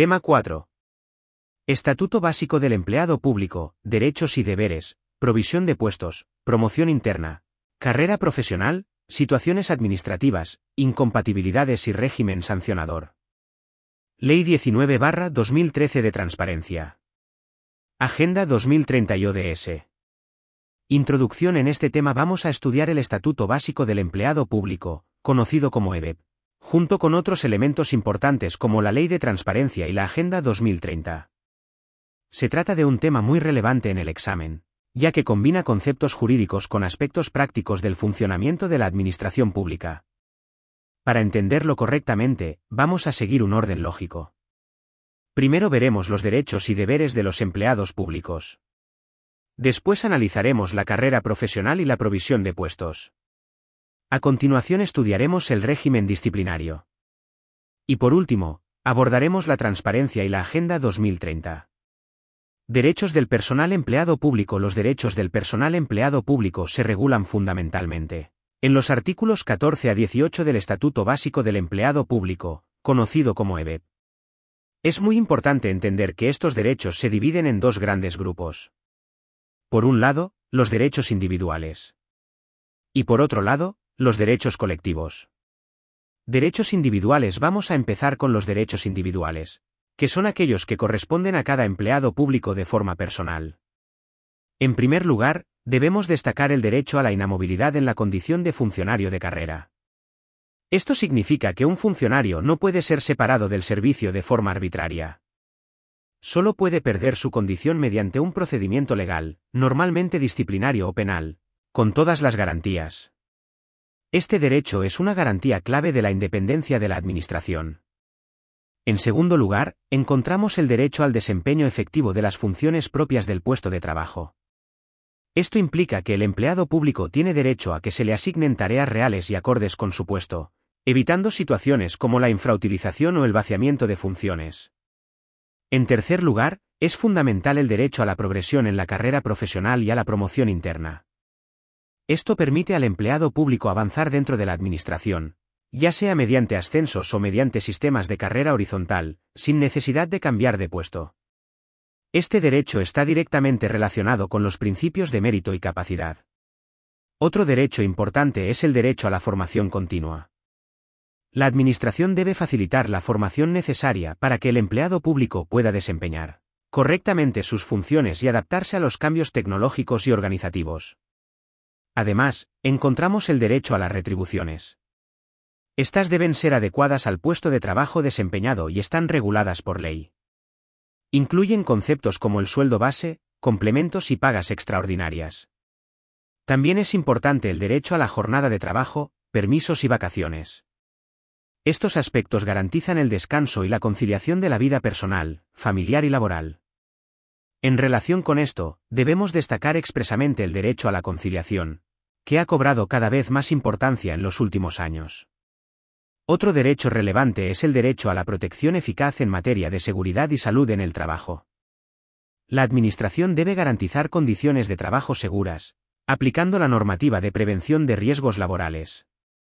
Tema 4. Estatuto básico del empleado público, derechos y deberes, provisión de puestos, promoción interna, carrera profesional, situaciones administrativas, incompatibilidades y régimen sancionador. Ley 19/2013 de Transparencia. Agenda 2030 y ODS. Introducción. En este tema vamos a estudiar el Estatuto Básico del Empleado Público, conocido como EBEP, junto con otros elementos importantes como la Ley de Transparencia y la Agenda 2030. Se trata de un tema muy relevante en el examen, ya que combina conceptos jurídicos con aspectos prácticos del funcionamiento de la administración pública. Para entenderlo correctamente, vamos a seguir un orden lógico. Primero veremos los derechos y deberes de los empleados públicos. Después analizaremos la carrera profesional y la provisión de puestos. A continuación estudiaremos el régimen disciplinario. Y por último, abordaremos la transparencia y la Agenda 2030. Derechos del personal empleado público. Los derechos del personal empleado público se regulan fundamentalmente en los artículos 14 a 18 del Estatuto Básico del Empleado Público, conocido como EBEP. Es muy importante entender que estos derechos se dividen en dos grandes grupos. Por un lado, los derechos individuales. Y por otro lado, los derechos colectivos. Derechos individuales. Vamos a empezar con los derechos individuales, que son aquellos que corresponden a cada empleado público de forma personal. En primer lugar, debemos destacar el derecho a la inamovilidad en la condición de funcionario de carrera. Esto significa que un funcionario no puede ser separado del servicio de forma arbitraria. Solo puede perder su condición mediante un procedimiento legal, normalmente disciplinario o penal, con todas las garantías. Este derecho es una garantía clave de la independencia de la administración. En segundo lugar, encontramos el derecho al desempeño efectivo de las funciones propias del puesto de trabajo. Esto implica que el empleado público tiene derecho a que se le asignen tareas reales y acordes con su puesto, evitando situaciones como la infrautilización o el vaciamiento de funciones. En tercer lugar, es fundamental el derecho a la progresión en la carrera profesional y a la promoción interna. Esto permite al empleado público avanzar dentro de la administración, ya sea mediante ascensos o mediante sistemas de carrera horizontal, sin necesidad de cambiar de puesto. Este derecho está directamente relacionado con los principios de mérito y capacidad. Otro derecho importante es el derecho a la formación continua. La administración debe facilitar la formación necesaria para que el empleado público pueda desempeñar correctamente sus funciones y adaptarse a los cambios tecnológicos y organizativos. Además, encontramos el derecho a las retribuciones. Estas deben ser adecuadas al puesto de trabajo desempeñado y están reguladas por ley. Incluyen conceptos como el sueldo base, complementos y pagas extraordinarias. También es importante el derecho a la jornada de trabajo, permisos y vacaciones. Estos aspectos garantizan el descanso y la conciliación de la vida personal, familiar y laboral. En relación con esto, debemos destacar expresamente el derecho a la conciliación, que ha cobrado cada vez más importancia en los últimos años. Otro derecho relevante es el derecho a la protección eficaz en materia de seguridad y salud en el trabajo. La administración debe garantizar condiciones de trabajo seguras, aplicando la normativa de prevención de riesgos laborales.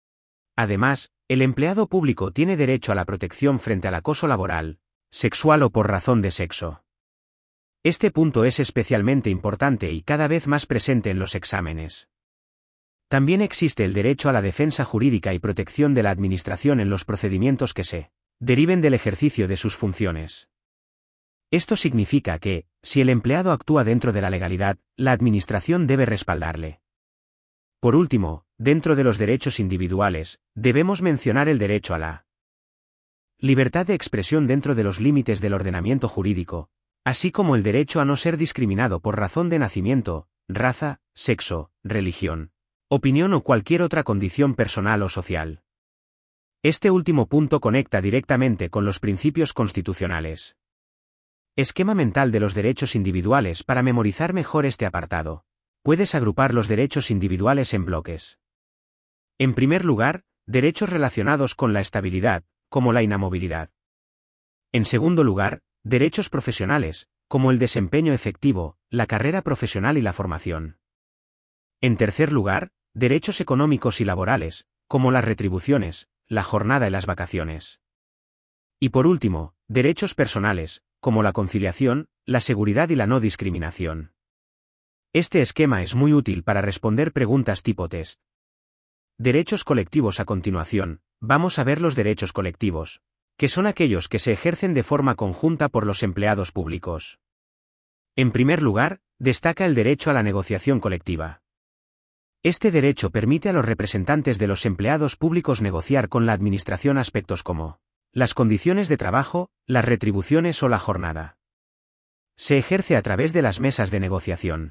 Además, el empleado público tiene derecho a la protección frente al acoso laboral, sexual o por razón de sexo. Este punto es especialmente importante y cada vez más presente en los exámenes. También existe el derecho a la defensa jurídica y protección de la administración en los procedimientos que se deriven del ejercicio de sus funciones. Esto significa que, si el empleado actúa dentro de la legalidad, la administración debe respaldarle. Por último, dentro de los derechos individuales, debemos mencionar el derecho a la libertad de expresión dentro de los límites del ordenamiento jurídico, así como el derecho a no ser discriminado por razón de nacimiento, raza, sexo, religión, opinión o cualquier otra condición personal o social. Este último punto conecta directamente con los principios constitucionales. Esquema mental de los derechos individuales. Para memorizar mejor este apartado, puedes agrupar los derechos individuales en bloques. En primer lugar, derechos relacionados con la estabilidad, como la inamovilidad. En segundo lugar, derechos profesionales, como el desempeño efectivo, la carrera profesional y la formación. En tercer lugar, derechos económicos y laborales, como las retribuciones, la jornada y las vacaciones. Y por último, derechos personales, como la conciliación, la seguridad y la no discriminación. Este esquema es muy útil para responder preguntas tipo test. Derechos colectivos. A continuación, vamos a ver los derechos colectivos, que son aquellos que se ejercen de forma conjunta por los empleados públicos. En primer lugar, destaca el derecho a la negociación colectiva. Este derecho permite a los representantes de los empleados públicos negociar con la administración aspectos como las condiciones de trabajo, las retribuciones o la jornada. Se ejerce a través de las mesas de negociación.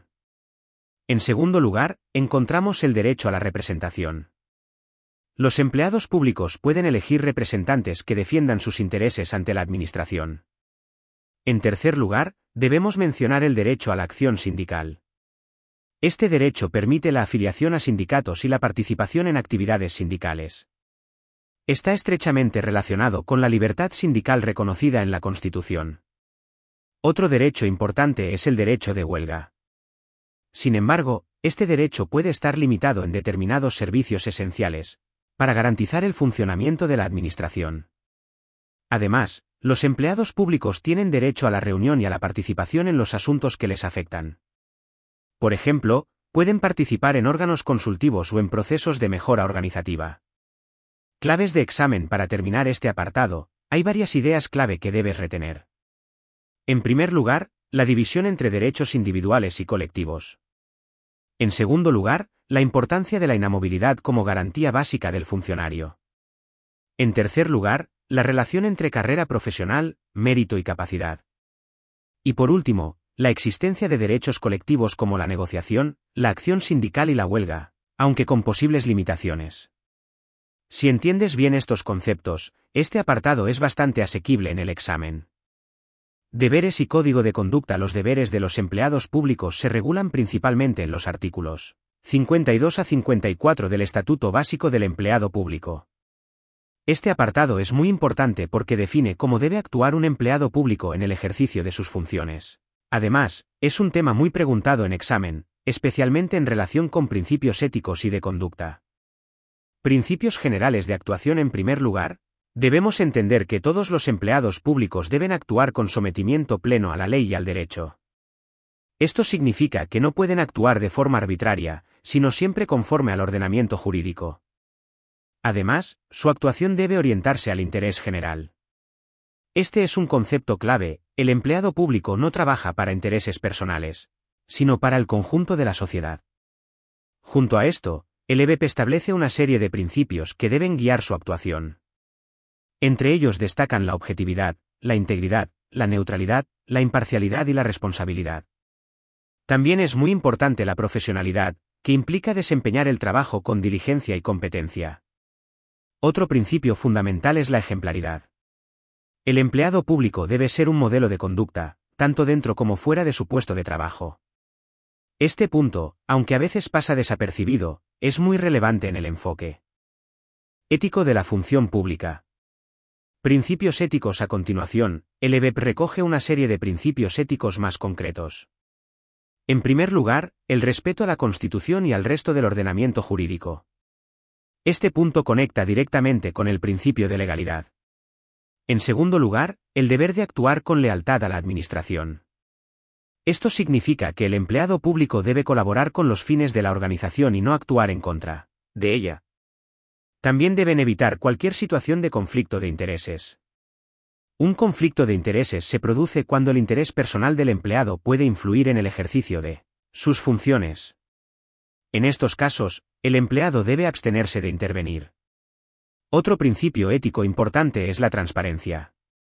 En segundo lugar, encontramos el derecho a la representación. Los empleados públicos pueden elegir representantes que defiendan sus intereses ante la administración. En tercer lugar, debemos mencionar el derecho a la acción sindical. Este derecho permite la afiliación a sindicatos y la participación en actividades sindicales. Está estrechamente relacionado con la libertad sindical reconocida en la Constitución. Otro derecho importante es el derecho de huelga. Sin embargo, este derecho puede estar limitado en determinados servicios esenciales, para garantizar el funcionamiento de la administración. Además, los empleados públicos tienen derecho a la reunión y a la participación en los asuntos que les afectan. Por ejemplo, pueden participar en órganos consultivos o en procesos de mejora organizativa. Claves de examen. Para terminar este apartado, hay varias ideas clave que debes retener. En primer lugar, la división entre derechos individuales y colectivos. En segundo lugar, la importancia de la inamovilidad como garantía básica del funcionario. En tercer lugar, la relación entre carrera profesional, mérito y capacidad. Y por último, la existencia de derechos colectivos como la negociación, la acción sindical y la huelga, aunque con posibles limitaciones. Si entiendes bien estos conceptos, este apartado es bastante asequible en el examen. Deberes y código de conducta. Los deberes de los empleados públicos se regulan principalmente en los artículos 52 a 54 del Estatuto Básico del Empleado Público. Este apartado es muy importante porque define cómo debe actuar un empleado público en el ejercicio de sus funciones. Además, es un tema muy preguntado en examen, especialmente en relación con principios éticos y de conducta. Principios generales de actuación. En primer lugar, debemos entender que todos los empleados públicos deben actuar con sometimiento pleno a la ley y al derecho. Esto significa que no pueden actuar de forma arbitraria, sino siempre conforme al ordenamiento jurídico. Además, su actuación debe orientarse al interés general. Este es un concepto clave: el empleado público no trabaja para intereses personales, sino para el conjunto de la sociedad. Junto a esto, el EBEP establece una serie de principios que deben guiar su actuación. Entre ellos destacan la objetividad, la integridad, la neutralidad, la imparcialidad y la responsabilidad. También es muy importante la profesionalidad, que implica desempeñar el trabajo con diligencia y competencia. Otro principio fundamental es la ejemplaridad. El empleado público debe ser un modelo de conducta, tanto dentro como fuera de su puesto de trabajo. Este punto, aunque a veces pasa desapercibido, es muy relevante en el enfoque ético de la función pública. Principios éticos. A continuación, el EBEP recoge una serie de principios éticos más concretos. En primer lugar, el respeto a la Constitución y al resto del ordenamiento jurídico. Este punto conecta directamente con el principio de legalidad. En segundo lugar, el deber de actuar con lealtad a la administración. Esto significa que el empleado público debe colaborar con los fines de la organización y no actuar en contra de ella. También deben evitar cualquier situación de conflicto de intereses. Un conflicto de intereses se produce cuando el interés personal del empleado puede influir en el ejercicio de sus funciones. En estos casos, el empleado debe abstenerse de intervenir. Otro principio ético importante es la transparencia.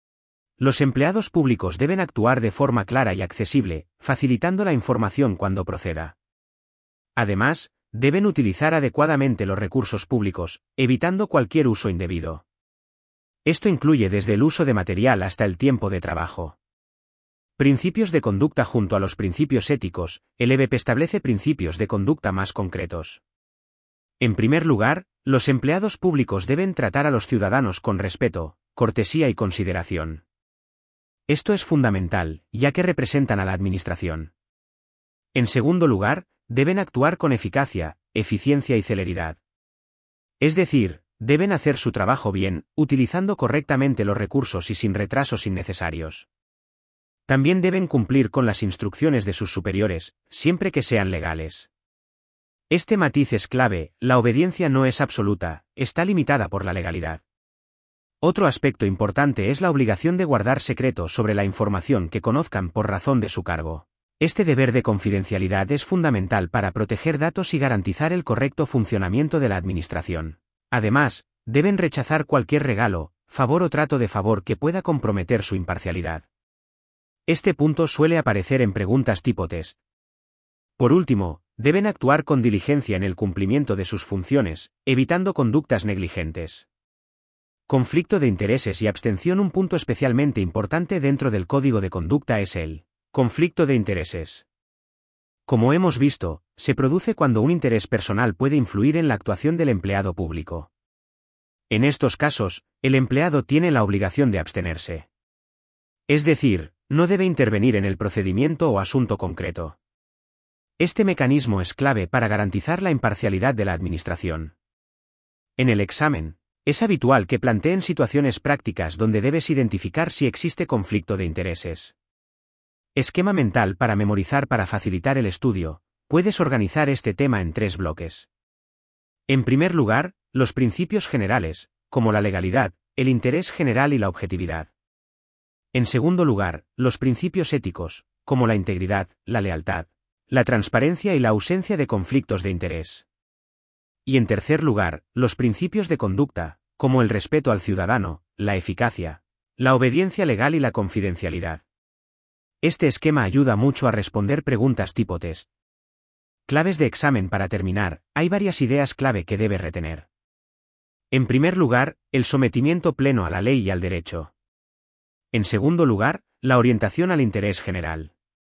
Los empleados públicos deben actuar de forma clara y accesible, facilitando la información cuando proceda. Además, deben utilizar adecuadamente los recursos públicos, evitando cualquier uso indebido. Esto incluye desde el uso de material hasta el tiempo de trabajo. Principios de conducta. Junto a los principios éticos, el EBEP establece principios de conducta más concretos. En primer lugar, los empleados públicos deben tratar a los ciudadanos con respeto, cortesía y consideración. Esto es fundamental, ya que representan a la administración. En segundo lugar, deben actuar con eficacia, eficiencia y celeridad. Es decir, deben hacer su trabajo bien, utilizando correctamente los recursos y sin retrasos innecesarios. También deben cumplir con las instrucciones de sus superiores, siempre que sean legales. Este matiz es clave: la obediencia no es absoluta, está limitada por la legalidad. Otro aspecto importante es la obligación de guardar secreto sobre la información que conozcan por razón de su cargo. Este deber de confidencialidad es fundamental para proteger datos y garantizar el correcto funcionamiento de la administración. Además, deben rechazar cualquier regalo, favor o trato de favor que pueda comprometer su imparcialidad. Este punto suele aparecer en preguntas tipo test. Por último, deben actuar con diligencia en el cumplimiento de sus funciones, evitando conductas negligentes. Conflicto de intereses y abstención. Un punto especialmente importante dentro del código de conducta es el conflicto de intereses. Como hemos visto, se produce cuando un interés personal puede influir en la actuación del empleado público. En estos casos, el empleado tiene la obligación de abstenerse. Es decir, no debe intervenir en el procedimiento o asunto concreto. Este mecanismo es clave para garantizar la imparcialidad de la administración. En el examen, es habitual que planteen situaciones prácticas donde debes identificar si existe conflicto de intereses. Esquema mental para memorizar. Para facilitar el estudio, puedes organizar este tema en 3 bloques. En primer lugar, los principios generales, como la legalidad, el interés general y la objetividad. En segundo lugar, los principios éticos, como la integridad, la lealtad, la transparencia y la ausencia de conflictos de interés. Y en tercer lugar, los principios de conducta, como el respeto al ciudadano, la eficacia, la obediencia legal y la confidencialidad. Este esquema ayuda mucho a responder preguntas tipo test. Claves de examen. Para terminar, hay varias ideas clave que debes retener. En primer lugar, el sometimiento pleno a la ley y al derecho. En segundo lugar, la orientación al interés general.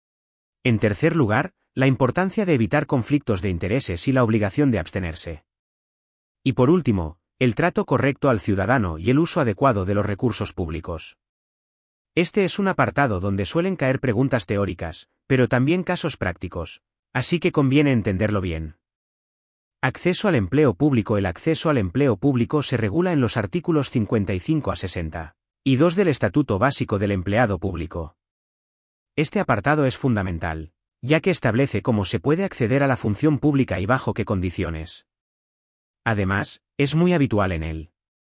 En tercer lugar, la importancia de evitar conflictos de intereses y la obligación de abstenerse. Y por último, el trato correcto al ciudadano y el uso adecuado de los recursos públicos. Este es un apartado donde suelen caer preguntas teóricas, pero también casos prácticos, así que conviene entenderlo bien. Acceso al empleo público. El acceso al empleo público se regula en los artículos 55 a 60 y 2 del Estatuto Básico del Empleado Público. Este apartado es fundamental, ya que establece cómo se puede acceder a la función pública y bajo qué condiciones. Además, es muy habitual en el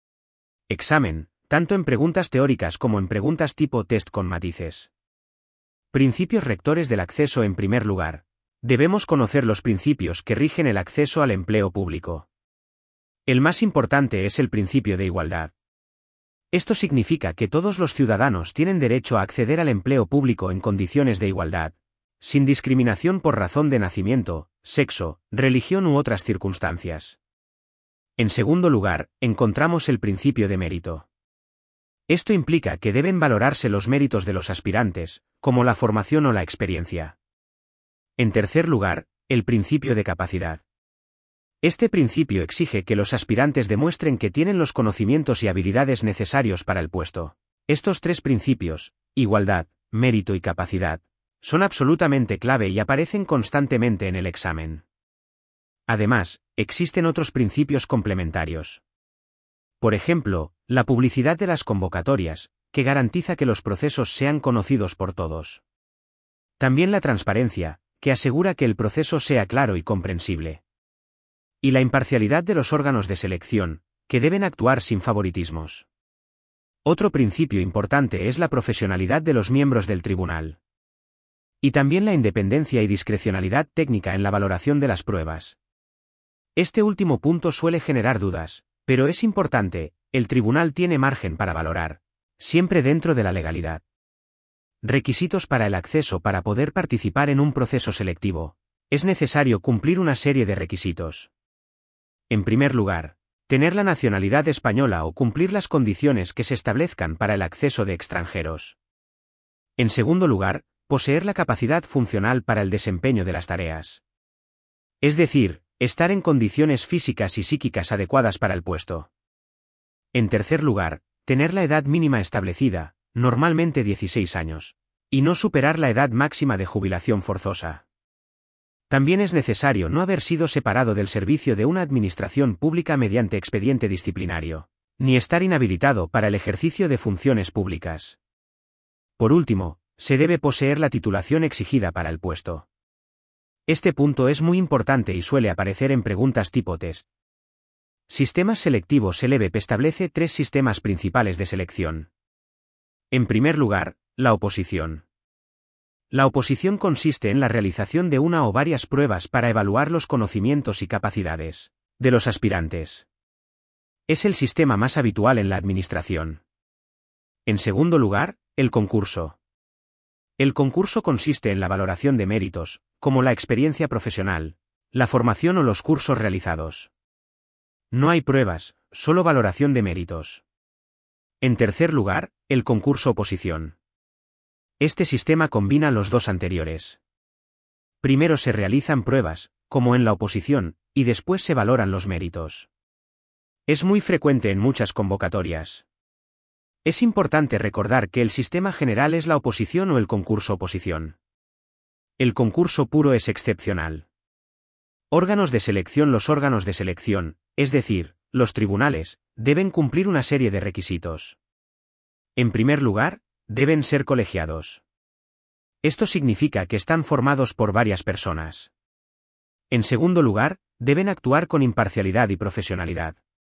examen, tanto en preguntas teóricas como en preguntas tipo test con matices. Principios rectores del acceso. En primer lugar, debemos conocer los principios que rigen el acceso al empleo público. El más importante es el principio de igualdad. Esto significa que todos los ciudadanos tienen derecho a acceder al empleo público en condiciones de igualdad, sin discriminación por razón de nacimiento, sexo, religión u otras circunstancias. En segundo lugar, encontramos el principio de mérito. Esto implica que deben valorarse los méritos de los aspirantes, como la formación o la experiencia. En tercer lugar, el principio de capacidad. Este principio exige que los aspirantes demuestren que tienen los conocimientos y habilidades necesarios para el puesto. Estos 3 principios, igualdad, mérito y capacidad, son absolutamente clave y aparecen constantemente en el examen. Además, existen otros principios complementarios. Por ejemplo, la publicidad de las convocatorias, que garantiza que los procesos sean conocidos por todos. También la transparencia, que asegura que el proceso sea claro y comprensible. Y la imparcialidad de los órganos de selección, que deben actuar sin favoritismos. Otro principio importante es la profesionalidad de los miembros del tribunal. Y también la independencia y discrecionalidad técnica en la valoración de las pruebas. Este último punto suele generar dudas, pero es importante: el tribunal tiene margen para valorar, siempre dentro de la legalidad. Requisitos para el acceso. Para poder participar en un proceso selectivo, es necesario cumplir una serie de requisitos. En primer lugar, tener la nacionalidad española o cumplir las condiciones que se establezcan para el acceso de extranjeros. En segundo lugar, poseer la capacidad funcional para el desempeño de las tareas. Es decir, estar en condiciones físicas y psíquicas adecuadas para el puesto. En tercer lugar, tener la edad mínima establecida, normalmente 16 años, y no superar la edad máxima de jubilación forzosa. También es necesario no haber sido separado del servicio de una administración pública mediante expediente disciplinario, ni estar inhabilitado para el ejercicio de funciones públicas. Por último, se debe poseer la titulación exigida para el puesto. Este punto es muy importante y suele aparecer en preguntas tipo test. Sistemas selectivos. LEVEP establece 3 sistemas principales de selección. En primer lugar, la oposición. La oposición consiste en la realización de una o varias pruebas para evaluar los conocimientos y capacidades de los aspirantes. Es el sistema más habitual en la administración. En segundo lugar, el concurso. El concurso consiste en la valoración de méritos, como la experiencia profesional, la formación o los cursos realizados. No hay pruebas, solo valoración de méritos. En tercer lugar, el concurso-oposición. Este sistema combina los dos anteriores. Primero se realizan pruebas, como en la oposición, y después se valoran los méritos. Es muy frecuente en muchas convocatorias. Es importante recordar que el sistema general es la oposición o el concurso-oposición. El concurso puro es excepcional. Órganos de selección. Los órganos de selección, es decir, los tribunales, deben cumplir una serie de requisitos. En primer lugar, deben ser colegiados. Esto significa que están formados por varias personas. En segundo lugar, deben actuar con imparcialidad y profesionalidad.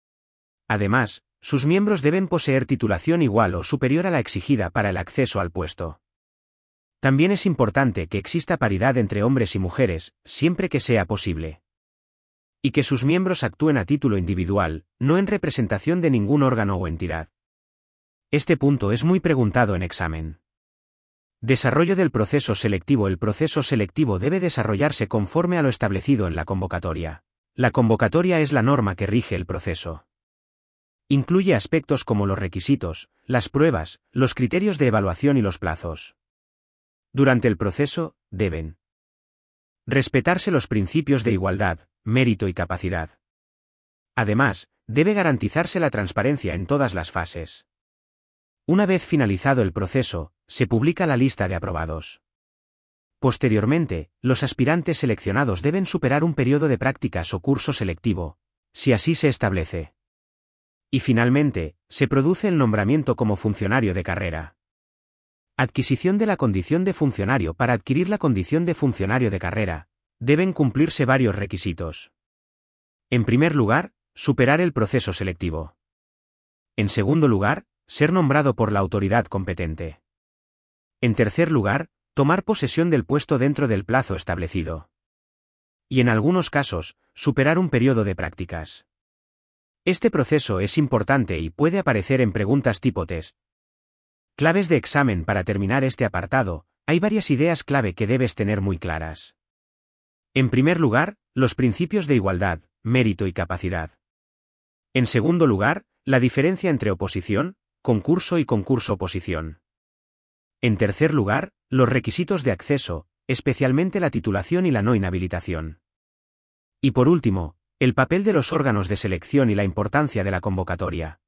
Además, sus miembros deben poseer titulación igual o superior a la exigida para el acceso al puesto. También es importante que exista paridad entre hombres y mujeres, siempre que sea posible. Y que sus miembros actúen a título individual, no en representación de ningún órgano o entidad. Este punto es muy preguntado en examen. Desarrollo del proceso selectivo. El proceso selectivo debe desarrollarse conforme a lo establecido en la convocatoria. La convocatoria es la norma que rige el proceso. Incluye aspectos como los requisitos, las pruebas, los criterios de evaluación y los plazos. Durante el proceso, deben respetarse los principios de igualdad, mérito y capacidad. Además, debe garantizarse la transparencia en todas las fases. Una vez finalizado el proceso, se publica la lista de aprobados. Posteriormente, los aspirantes seleccionados deben superar un periodo de prácticas o curso selectivo, si así se establece. Y finalmente, se produce el nombramiento como funcionario de carrera. Adquisición de la condición de funcionario. Para adquirir la condición de funcionario de carrera, deben cumplirse varios requisitos. En primer lugar, superar el proceso selectivo. En segundo lugar, ser nombrado por la autoridad competente. En tercer lugar, tomar posesión del puesto dentro del plazo establecido. Y en algunos casos, superar un periodo de prácticas. Este proceso es importante y puede aparecer en preguntas tipo test. Claves de examen. Para terminar este apartado, hay varias ideas clave que debes tener muy claras. En primer lugar, los principios de igualdad, mérito y capacidad. En segundo lugar, la diferencia entre oposición, concurso y concurso-oposición. En tercer lugar, los requisitos de acceso, especialmente la titulación y la no inhabilitación. Y por último, el papel de los órganos de selección y la importancia de la convocatoria.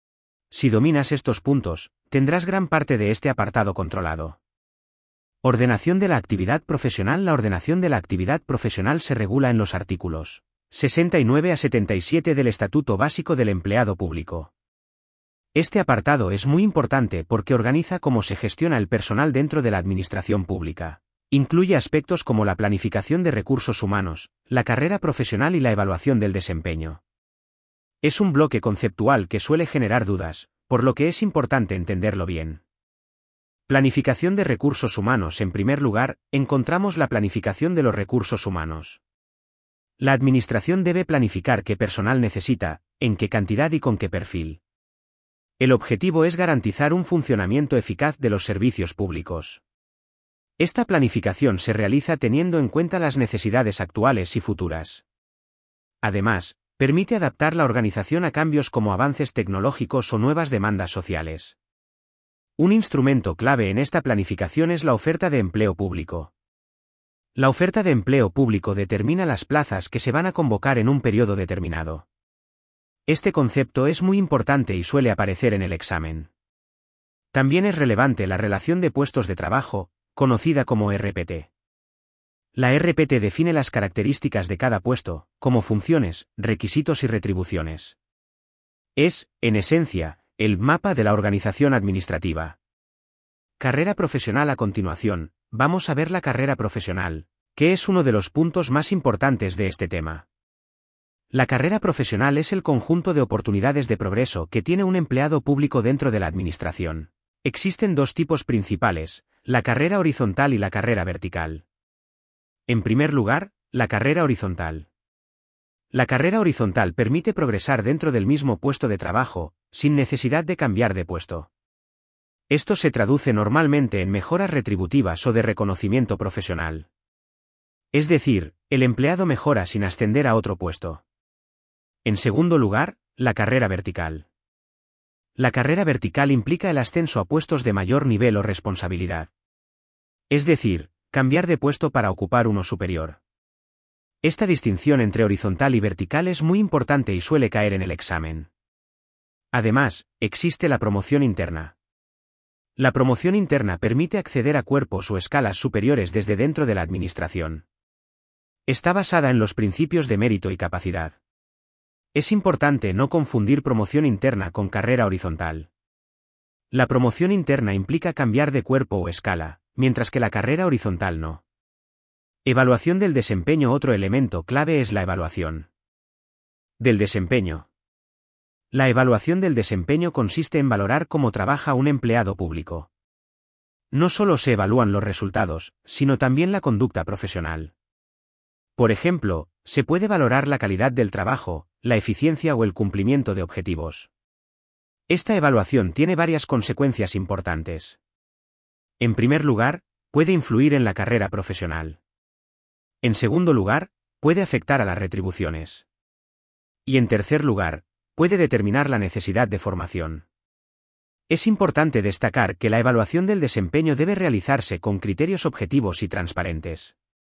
Si dominas estos puntos, tendrás gran parte de este apartado controlado. Ordenación de la actividad profesional. La ordenación de la actividad profesional se regula en los artículos 69 a 77 del Estatuto Básico del Empleado Público. Este apartado es muy importante porque organiza cómo se gestiona el personal dentro de la administración pública. Incluye aspectos como la planificación de recursos humanos, la carrera profesional y la evaluación del desempeño. Es un bloque conceptual que suele generar dudas, por lo que es importante entenderlo bien. Planificación de recursos humanos. En primer lugar, encontramos la planificación de los recursos humanos. La administración debe planificar qué personal necesita, en qué cantidad y con qué perfil. El objetivo es garantizar un funcionamiento eficaz de los servicios públicos. Esta planificación se realiza teniendo en cuenta las necesidades actuales y futuras. Además, permite adaptar la organización a cambios como avances tecnológicos o nuevas demandas sociales. Un instrumento clave en esta planificación es la oferta de empleo público. La oferta de empleo público determina las plazas que se van a convocar en un periodo determinado. Este concepto es muy importante y suele aparecer en el examen. También es relevante la relación de puestos de trabajo, conocida como RPT. La RPT define las características de cada puesto, como funciones, requisitos y retribuciones. Es, en esencia, el mapa de la organización administrativa. Carrera profesional. A continuación, vamos a ver la carrera profesional, que es uno de los puntos más importantes de este tema. La carrera profesional es el conjunto de oportunidades de progreso que tiene un empleado público dentro de la administración. Existen dos tipos principales, la carrera horizontal y la carrera vertical. En primer lugar, la carrera horizontal. La carrera horizontal permite progresar dentro del mismo puesto de trabajo, sin necesidad de cambiar de puesto. Esto se traduce normalmente en mejoras retributivas o de reconocimiento profesional. Es decir, el empleado mejora sin ascender a otro puesto. En segundo lugar, la carrera vertical. La carrera vertical implica el ascenso a puestos de mayor nivel o responsabilidad. Es decir, cambiar de puesto para ocupar uno superior. Esta distinción entre horizontal y vertical es muy importante y suele caer en el examen. Además, existe la promoción interna. La promoción interna permite acceder a cuerpos o escalas superiores desde dentro de la administración. Está basada en los principios de mérito y capacidad. Es importante no confundir promoción interna con carrera horizontal. La promoción interna implica cambiar de cuerpo o escala, mientras que la carrera horizontal no. Evaluación del desempeño. Otro elemento clave es la evaluación del desempeño. La evaluación del desempeño consiste en valorar cómo trabaja un empleado público. No solo se evalúan los resultados, sino también la conducta profesional. Por ejemplo, se puede valorar la calidad del trabajo, la eficiencia o el cumplimiento de objetivos. Esta evaluación tiene varias consecuencias importantes. En primer lugar, puede influir en la carrera profesional. En segundo lugar, puede afectar a las retribuciones. Y en tercer lugar, puede determinar la necesidad de formación. Es importante destacar que la evaluación del desempeño debe realizarse con criterios objetivos y transparentes.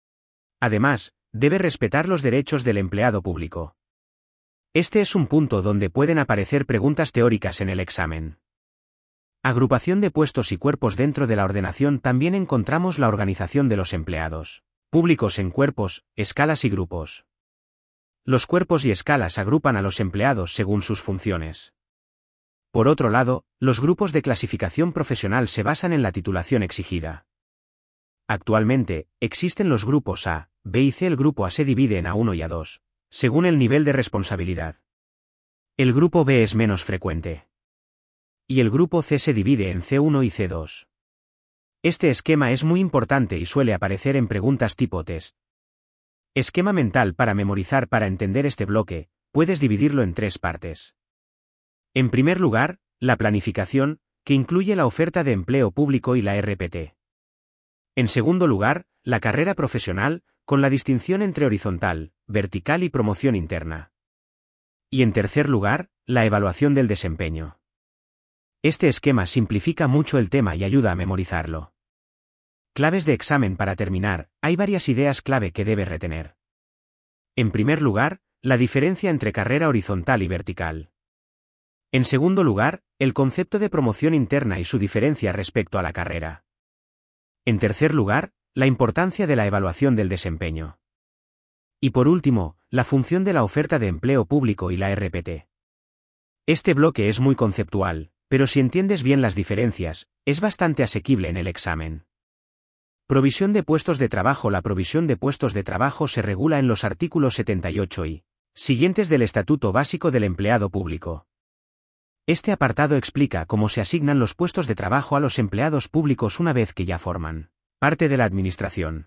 Además, debe respetar los derechos del empleado público. Este es un punto donde pueden aparecer preguntas teóricas en el examen. Agrupación de puestos y cuerpos. Dentro de la ordenación también encontramos la organización de los empleados públicos en cuerpos, escalas y grupos. Los cuerpos y escalas agrupan a los empleados según sus funciones. Por otro lado, los grupos de clasificación profesional se basan en la titulación exigida. Actualmente, existen los grupos A, B y C. El grupo A se divide en A1 y A2, según el nivel de responsabilidad. El grupo B es menos frecuente. Y el grupo C se divide en C1 y C2. Este esquema es muy importante y suele aparecer en preguntas tipo test. Esquema mental para memorizar. Para entender este bloque, puedes dividirlo en tres partes. En primer lugar, la planificación, que incluye la oferta de empleo público y la RPT. En segundo lugar, la carrera profesional, con la distinción entre horizontal, vertical y promoción interna. Y en tercer lugar, la evaluación del desempeño. Este esquema simplifica mucho el tema y ayuda a memorizarlo. Claves de examen. Para terminar, hay varias ideas clave que debes retener. En primer lugar, la diferencia entre carrera horizontal y vertical. En segundo lugar, el concepto de promoción interna y su diferencia respecto a la carrera. En tercer lugar, la importancia de la evaluación del desempeño. Y por último, la función de la oferta de empleo público y la RPT. Este bloque es muy conceptual, pero si entiendes bien las diferencias, es bastante asequible en el examen. Provisión de puestos de trabajo. La provisión de puestos de trabajo se regula en los artículos 78 y siguientes del Estatuto Básico del Empleado Público. Este apartado explica cómo se asignan los puestos de trabajo a los empleados públicos una vez que ya forman parte de la administración.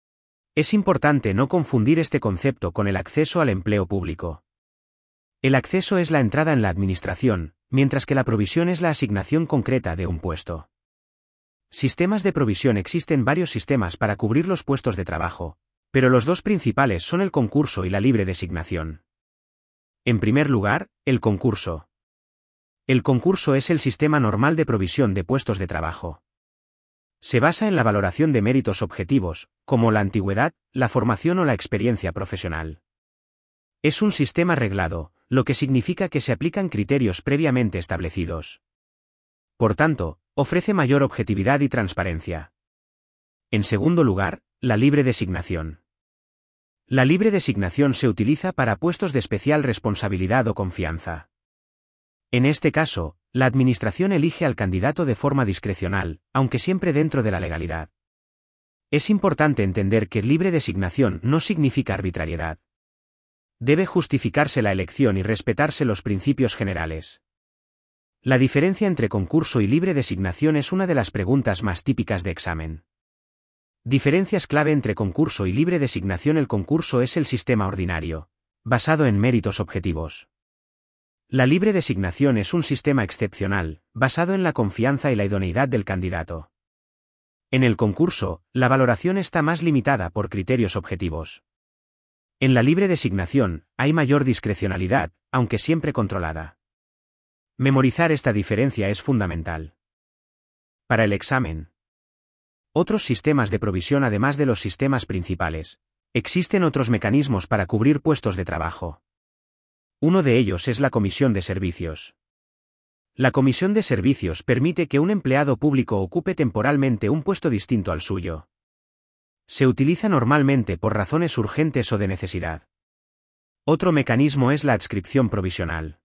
Es importante no confundir este concepto con el acceso al empleo público. El acceso es la entrada en la administración, mientras que la provisión es la asignación concreta de un puesto. Sistemas de provisión. Existen varios sistemas para cubrir los puestos de trabajo, pero los dos principales son el concurso y la libre designación. En primer lugar, el concurso. El concurso es el sistema normal de provisión de puestos de trabajo. Se basa en la valoración de méritos objetivos, como la antigüedad, la formación o la experiencia profesional. Es un sistema reglado, lo que significa que se aplican criterios previamente establecidos. Por tanto, ofrece mayor objetividad y transparencia. En segundo lugar, la libre designación. La libre designación se utiliza para puestos de especial responsabilidad o confianza. En este caso, la Administración elige al candidato de forma discrecional, aunque siempre dentro de la legalidad. Es importante entender que libre designación no significa arbitrariedad. Debe justificarse la elección y respetarse los principios generales. La diferencia entre concurso y libre designación es una de las preguntas más típicas de examen. Diferencias clave entre concurso y libre designación. El concurso es el sistema ordinario, basado en méritos objetivos. La libre designación es un sistema excepcional, basado en la confianza y la idoneidad del candidato. En el concurso, la valoración está más limitada por criterios objetivos. En la libre designación, hay mayor discrecionalidad, aunque siempre controlada. Memorizar esta diferencia es fundamental. Para el examen. Otros sistemas de provisión además de los sistemas principales. Existen otros mecanismos para cubrir puestos de trabajo. Uno de ellos es la comisión de servicios. La comisión de servicios permite que un empleado público ocupe temporalmente un puesto distinto al suyo. Se utiliza normalmente por razones urgentes o de necesidad. Otro mecanismo es la adscripción provisional.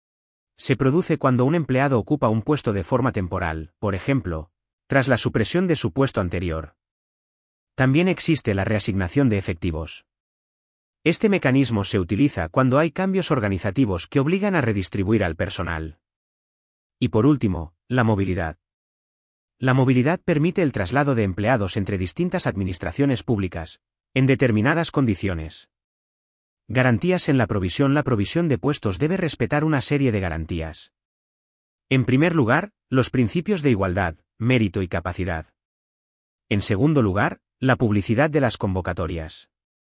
Se produce cuando un empleado ocupa un puesto de forma temporal, por ejemplo, tras la supresión de su puesto anterior. También existe la reasignación de efectivos. Este mecanismo se utiliza cuando hay cambios organizativos que obligan a redistribuir al personal. Y por último, la movilidad. La movilidad permite el traslado de empleados entre distintas administraciones públicas, en determinadas condiciones. Garantías en la provisión. La provisión de puestos debe respetar una serie de garantías. En primer lugar, los principios de igualdad, mérito y capacidad. En segundo lugar, la publicidad de las convocatorias.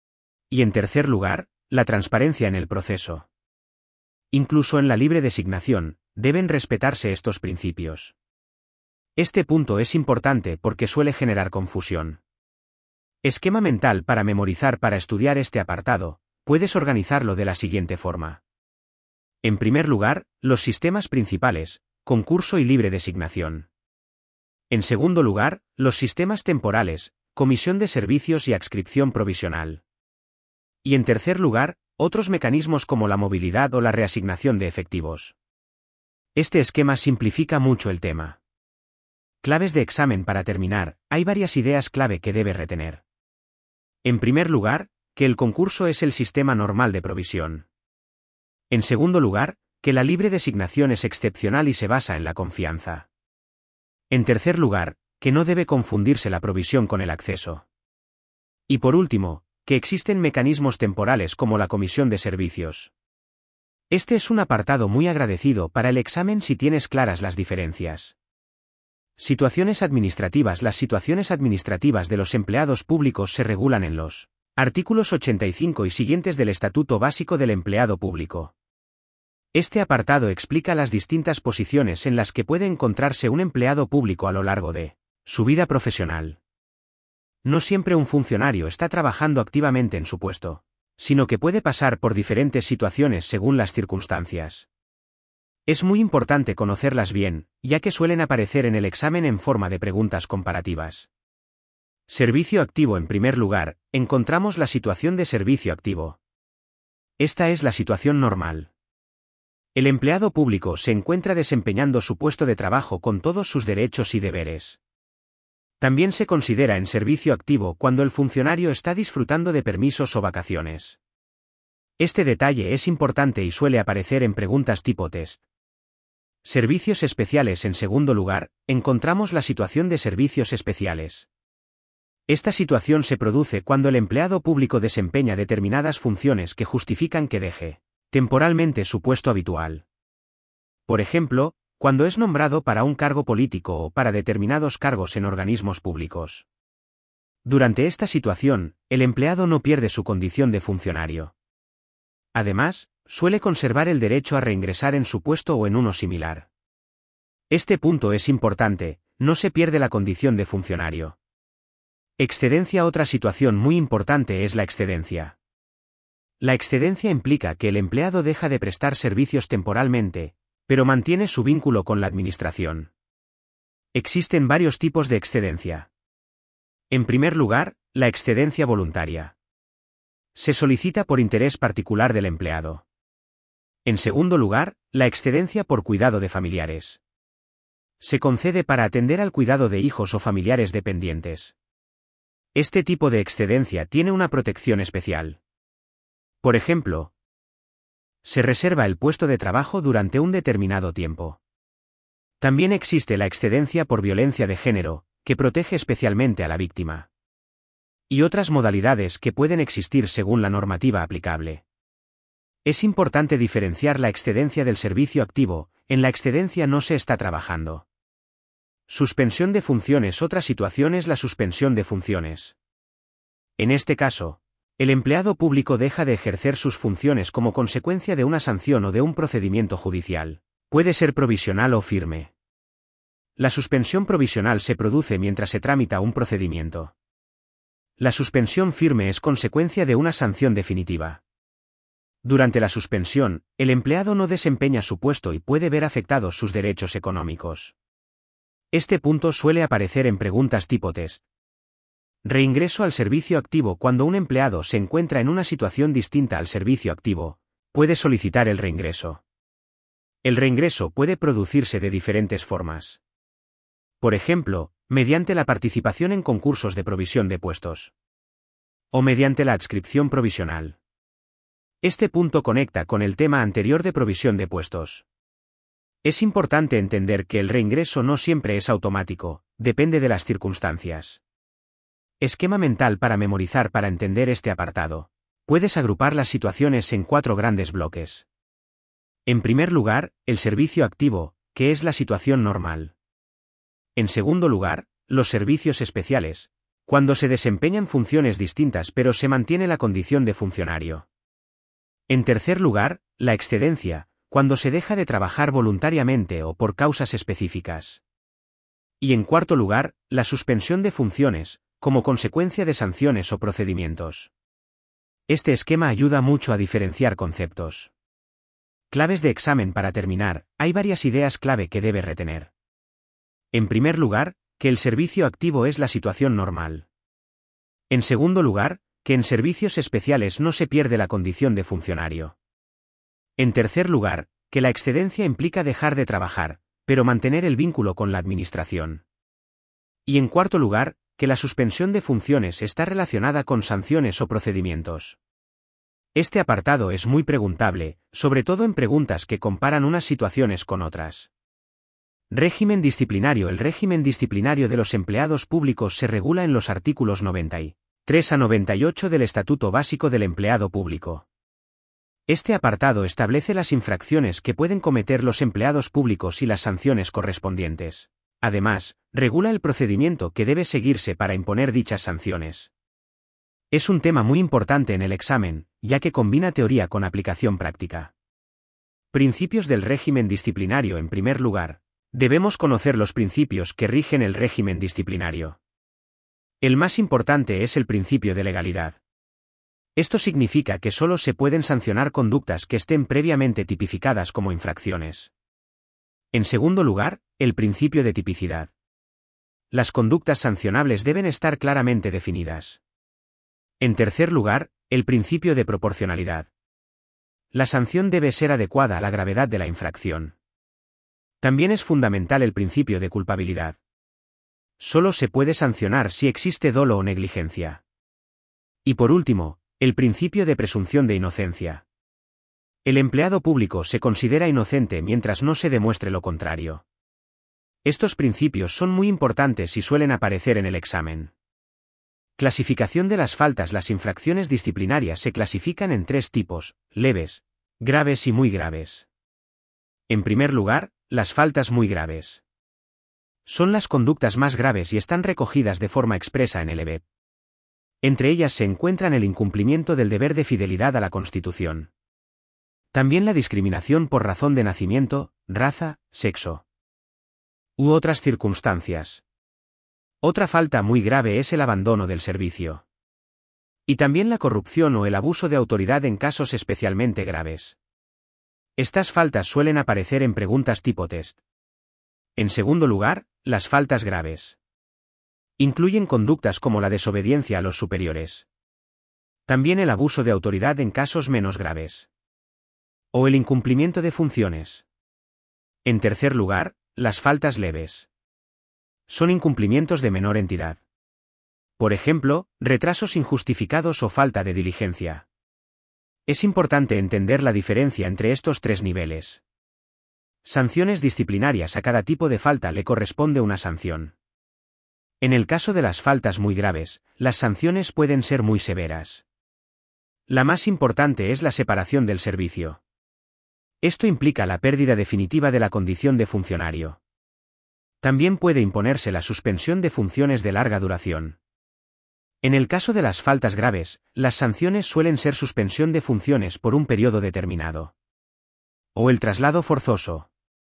Y en tercer lugar, la transparencia en el proceso. Incluso en la libre designación, deben respetarse estos principios. Este punto es importante porque suele generar confusión. Esquema mental para memorizar. Para estudiar este apartado, puedes organizarlo de la siguiente forma. En primer lugar, los sistemas principales, concurso y libre designación. En segundo lugar, los sistemas temporales, comisión de servicios y adscripción provisional. Y en tercer lugar, otros mecanismos como la movilidad o la reasignación de efectivos. Este esquema simplifica mucho el tema. Claves de examen. Para terminar, hay varias ideas clave que debes retener. En primer lugar, que el concurso es el sistema normal de provisión. En segundo lugar, que la libre designación es excepcional y se basa en la confianza. En tercer lugar, que no debe confundirse la provisión con el acceso. Y por último, que existen mecanismos temporales como la comisión de servicios. Este es un apartado muy agradecido para el examen si tienes claras las diferencias. Situaciones administrativas. Las situaciones administrativas de los empleados públicos se regulan en los artículos 85 y siguientes del Estatuto Básico del Empleado Público. Este apartado explica las distintas posiciones en las que puede encontrarse un empleado público a lo largo de su vida profesional. No siempre un funcionario está trabajando activamente en su puesto, sino que puede pasar por diferentes situaciones según las circunstancias. Es muy importante conocerlas bien, ya que suelen aparecer en el examen en forma de preguntas comparativas. Servicio activo. En primer lugar, encontramos la situación de servicio activo. Esta es la situación normal. El empleado público se encuentra desempeñando su puesto de trabajo con todos sus derechos y deberes. También se considera en servicio activo cuando el funcionario está disfrutando de permisos o vacaciones. Este detalle es importante y suele aparecer en preguntas tipo test. Servicios especiales. En segundo lugar, encontramos la situación de servicios especiales. Esta situación se produce cuando el empleado público desempeña determinadas funciones que justifican que deje temporalmente su puesto habitual. Por ejemplo, cuando es nombrado para un cargo político o para determinados cargos en organismos públicos. Durante esta situación, el empleado no pierde su condición de funcionario. Además, suele conservar el derecho a reingresar en su puesto o en uno similar. Este punto es importante, no se pierde la condición de funcionario. Excedencia. Otra situación muy importante es la excedencia. La excedencia implica que el empleado deja de prestar servicios temporalmente, pero mantiene su vínculo con la administración. Existen varios tipos de excedencia. En primer lugar, la excedencia voluntaria. Se solicita por interés particular del empleado. En segundo lugar, la excedencia por cuidado de familiares. Se concede para atender al cuidado de hijos o familiares dependientes. Este tipo de excedencia tiene una protección especial. Por ejemplo, se reserva el puesto de trabajo durante un determinado tiempo. También existe la excedencia por violencia de género, que protege especialmente a la víctima. Y otras modalidades que pueden existir según la normativa aplicable. Es importante diferenciar la excedencia del servicio activo. En la excedencia no se está trabajando. Suspensión de funciones. Otra situación es la suspensión de funciones. En este caso, el empleado público deja de ejercer sus funciones como consecuencia de una sanción o de un procedimiento judicial. Puede ser provisional o firme. La suspensión provisional se produce mientras se tramita un procedimiento. La suspensión firme es consecuencia de una sanción definitiva. Durante la suspensión, el empleado no desempeña su puesto y puede ver afectados sus derechos económicos. Este punto suele aparecer en preguntas tipo test. Reingreso al servicio activo. Cuando un empleado se encuentra en una situación distinta al servicio activo, puede solicitar el reingreso. El reingreso puede producirse de diferentes formas. Por ejemplo, mediante la participación en concursos de provisión de puestos. O mediante la adscripción provisional. Este punto conecta con el tema anterior de provisión de puestos. Es importante entender que el reingreso no siempre es automático, depende de las circunstancias. Esquema mental para memorizar. Para entender este apartado, puedes agrupar las situaciones en 4 grandes bloques. En primer lugar, el servicio activo, que es la situación normal. En segundo lugar, los servicios especiales, cuando se desempeñan funciones distintas pero se mantiene la condición de funcionario. En tercer lugar, la excedencia, cuando se deja de trabajar voluntariamente o por causas específicas. Y en cuarto lugar, la suspensión de funciones, como consecuencia de sanciones o procedimientos. Este esquema ayuda mucho a diferenciar conceptos. Claves de examen. Para terminar, hay varias ideas clave que debe retener. En primer lugar, que el servicio activo es la situación normal. En segundo lugar, que en servicios especiales no se pierde la condición de funcionario. En tercer lugar, que la excedencia implica dejar de trabajar, pero mantener el vínculo con la administración. Y en cuarto lugar, que la suspensión de funciones está relacionada con sanciones o procedimientos. Este apartado es muy preguntable, sobre todo en preguntas que comparan unas situaciones con otras. Régimen disciplinario. El régimen disciplinario de los empleados públicos se regula en los artículos 93 a 98 del Estatuto Básico del Empleado Público. Este apartado establece las infracciones que pueden cometer los empleados públicos y las sanciones correspondientes. Además, regula el procedimiento que debe seguirse para imponer dichas sanciones. Es un tema muy importante en el examen, ya que combina teoría con aplicación práctica. Principios del régimen disciplinario. En primer lugar, debemos conocer los principios que rigen el régimen disciplinario. El más importante es el principio de legalidad. Esto significa que solo se pueden sancionar conductas que estén previamente tipificadas como infracciones. En segundo lugar, el principio de tipicidad. Las conductas sancionables deben estar claramente definidas. En tercer lugar, el principio de proporcionalidad. La sanción debe ser adecuada a la gravedad de la infracción. También es fundamental el principio de culpabilidad. Solo se puede sancionar si existe dolo o negligencia. Y por último, el principio de presunción de inocencia. El empleado público se considera inocente mientras no se demuestre lo contrario. Estos principios son muy importantes y suelen aparecer en el examen. Clasificación de las faltas. Las infracciones disciplinarias se clasifican en 3 tipos: leves, graves y muy graves. En primer lugar, las faltas muy graves. Son las conductas más graves y están recogidas de forma expresa en el EBEP. Entre ellas se encuentran el incumplimiento del deber de fidelidad a la Constitución. También la discriminación por razón de nacimiento, raza, sexo u otras circunstancias. Otra falta muy grave es el abandono del servicio. Y también la corrupción o el abuso de autoridad en casos especialmente graves. Estas faltas suelen aparecer en preguntas tipo test. En segundo lugar, las faltas graves. Incluyen conductas como la desobediencia a los superiores. También el abuso de autoridad en casos menos graves. O el incumplimiento de funciones. En tercer lugar, las faltas leves. Son incumplimientos de menor entidad. Por ejemplo, retrasos injustificados o falta de diligencia. Es importante entender la diferencia entre estos tres niveles. Sanciones disciplinarias. A cada tipo de falta le corresponde una sanción. En el caso de las faltas muy graves, las sanciones pueden ser muy severas. La más importante es la separación del servicio. Esto implica la pérdida definitiva de la condición de funcionario. También puede imponerse la suspensión de funciones de larga duración. En el caso de las faltas graves, las sanciones suelen ser suspensión de funciones por un periodo determinado. O el traslado forzoso.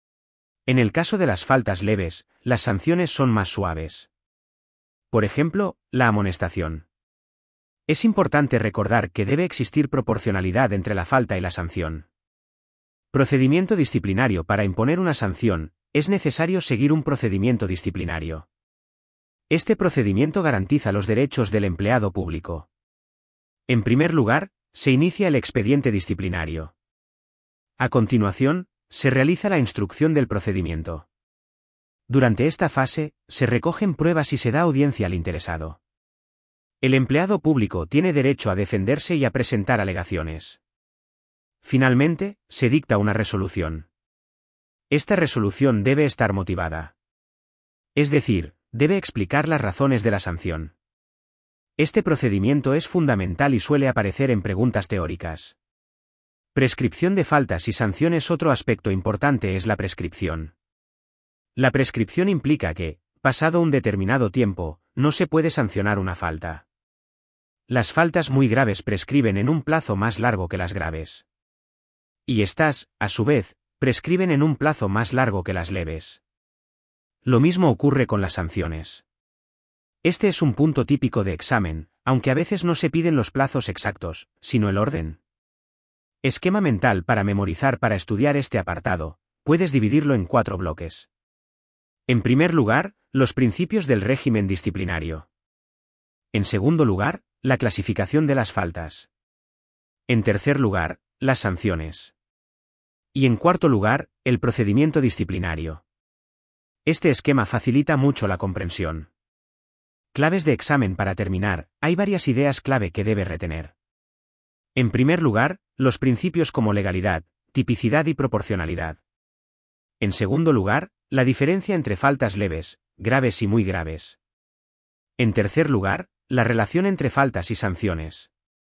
En el caso de las faltas leves, las sanciones son más suaves. Por ejemplo, la amonestación. Es importante recordar que debe existir proporcionalidad entre la falta y la sanción. Procedimiento disciplinario. Para imponer una sanción, es necesario seguir un procedimiento disciplinario. Este procedimiento garantiza los derechos del empleado público. En primer lugar, se inicia el expediente disciplinario. A continuación, se realiza la instrucción del procedimiento. Durante esta fase, se recogen pruebas y se da audiencia al interesado. El empleado público tiene derecho a defenderse y a presentar alegaciones. Finalmente, se dicta una resolución. Esta resolución debe estar motivada. Es decir, debe explicar las razones de la sanción. Este procedimiento es fundamental y suele aparecer en preguntas teóricas. Prescripción de faltas y sanciones. Otro aspecto importante es la prescripción. La prescripción implica que, pasado un determinado tiempo, no se puede sancionar una falta. Las faltas muy graves prescriben en un plazo más largo que las graves. Y estas, a su vez, prescriben en un plazo más largo que las leves. Lo mismo ocurre con las sanciones. Este es un punto típico de examen, aunque a veces no se piden los plazos exactos, sino el orden. Esquema mental para memorizar. Para estudiar este apartado, puedes dividirlo en 4 bloques. En primer lugar, los principios del régimen disciplinario. En segundo lugar, la clasificación de las faltas. En tercer lugar, las sanciones. Y en cuarto lugar, el procedimiento disciplinario. Este esquema facilita mucho la comprensión. Claves de examen. Para terminar, hay varias ideas clave que debe retener. En primer lugar, los principios como legalidad, tipicidad y proporcionalidad. En segundo lugar, la diferencia entre faltas leves, graves y muy graves. En tercer lugar, la relación entre faltas y sanciones.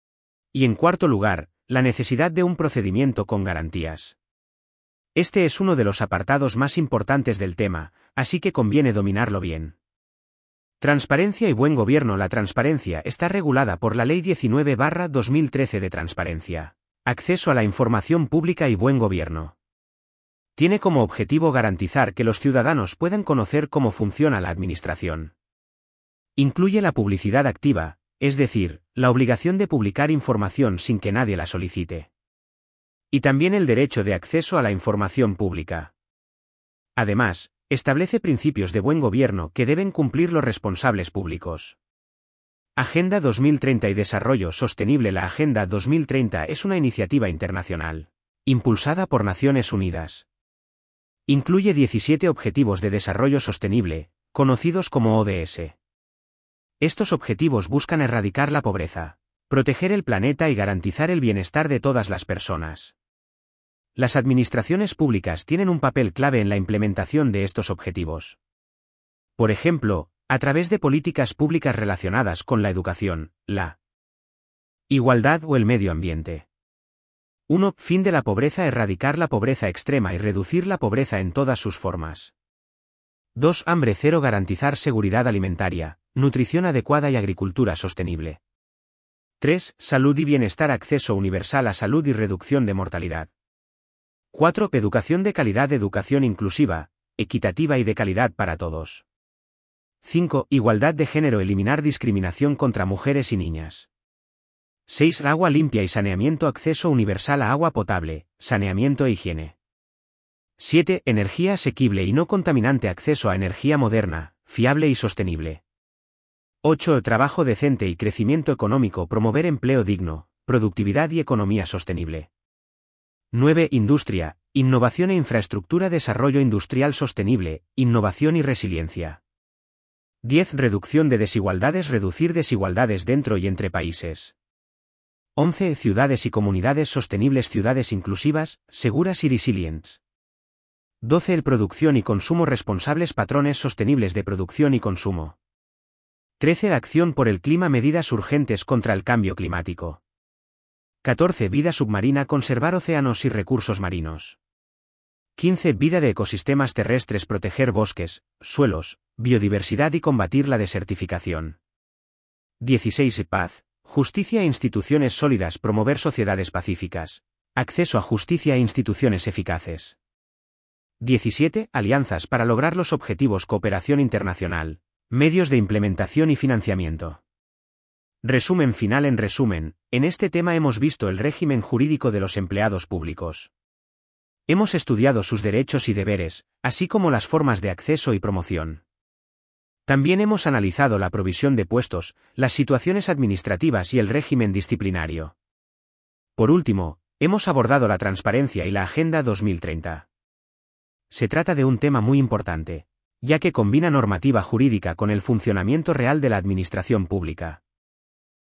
Y en cuarto lugar, la necesidad de un procedimiento con garantías. Este es uno de los apartados más importantes del tema, así que conviene dominarlo bien. Transparencia y buen gobierno. La transparencia está regulada por la Ley 19/2013 de transparencia, acceso a la información pública y buen gobierno. Tiene como objetivo garantizar que los ciudadanos puedan conocer cómo funciona la administración. Incluye la publicidad activa, es decir, la obligación de publicar información sin que nadie la solicite. Y también el derecho de acceso a la información pública. Además, establece principios de buen gobierno que deben cumplir los responsables públicos. Agenda 2030 y Desarrollo Sostenible. La Agenda 2030 es una iniciativa internacional, impulsada por Naciones Unidas. Incluye 17 Objetivos de Desarrollo Sostenible, conocidos como ODS. Estos objetivos buscan erradicar la pobreza, proteger el planeta y garantizar el bienestar de todas las personas. Las administraciones públicas tienen un papel clave en la implementación de estos objetivos. Por ejemplo, a través de políticas públicas relacionadas con la educación, la igualdad o el medio ambiente. 1. Fin de la pobreza. Erradicar la pobreza extrema y reducir la pobreza en todas sus formas. 2. Hambre cero. Garantizar seguridad alimentaria, nutrición adecuada y agricultura sostenible. 3. Salud y bienestar. Acceso universal a salud y reducción de mortalidad. 4. Educación de calidad. Educación inclusiva, equitativa y de calidad para todos. 5. Igualdad de género. Eliminar discriminación contra mujeres y niñas. 6. Agua limpia y saneamiento. Acceso universal a agua potable, saneamiento e higiene. 7. Energía asequible y no contaminante. Acceso a energía moderna, fiable y sostenible. 8. Trabajo decente y crecimiento económico. Promover empleo digno, productividad y economía sostenible. 9. Industria, innovación e infraestructura. Desarrollo industrial sostenible, innovación y resiliencia. 10. Reducción de desigualdades. Reducir desigualdades dentro y entre países. 11. Ciudades y comunidades sostenibles. Ciudades inclusivas, seguras y resilientes. 12. El producción y consumo responsables. Patrones sostenibles de producción y consumo. 13. Acción por el clima. Medidas urgentes contra el cambio climático. 14. Vida submarina. Conservar océanos y recursos marinos. 15. Vida de ecosistemas terrestres. Proteger bosques, suelos, biodiversidad y combatir la desertificación. 16. Paz, justicia e instituciones sólidas. Promover sociedades pacíficas. Acceso a justicia e instituciones eficaces. 17. Alianzas para lograr los objetivos. Cooperación internacional, medios de implementación y financiamiento. Resumen final. En resumen, en este tema hemos visto el régimen jurídico de los empleados públicos. Hemos estudiado sus derechos y deberes, así como las formas de acceso y promoción. También hemos analizado la provisión de puestos, las situaciones administrativas y el régimen disciplinario. Por último, hemos abordado la transparencia y la Agenda 2030. Se trata de un tema muy importante, ya que combina normativa jurídica con el funcionamiento real de la administración pública.